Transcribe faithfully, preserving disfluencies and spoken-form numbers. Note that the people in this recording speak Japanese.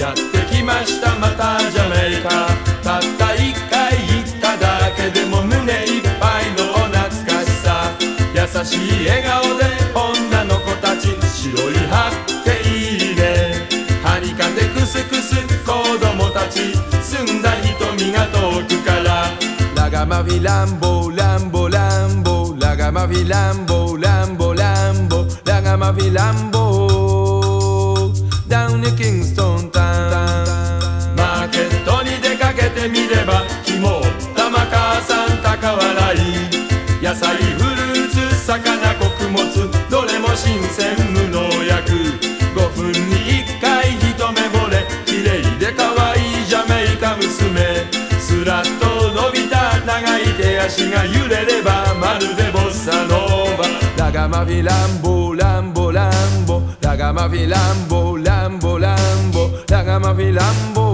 やってきましたまたジャメイカ。たった一回行っただけでも胸いっぱいの懐かしさ。優しい笑顔で女の子たち白い歯っていいね。はにかてクスクス子供たち澄んだ瞳が遠くから。ラガマフィランボランボランボラガマフィランボランボランボラガマフィランボダウンにキングストンタウン。マーケットに出かけてみれば肝玉母さん高笑い。野菜フルーツ魚穀物どれも新鮮無農薬。ごふんにいっかい一目惚れ綺麗で可愛いジャメイカ娘。スラッと伸びた長い手足が揺れればまるでボッサノーバ。ラガマフィランボランボランボラガマフィランボランボランボラガマフィランボ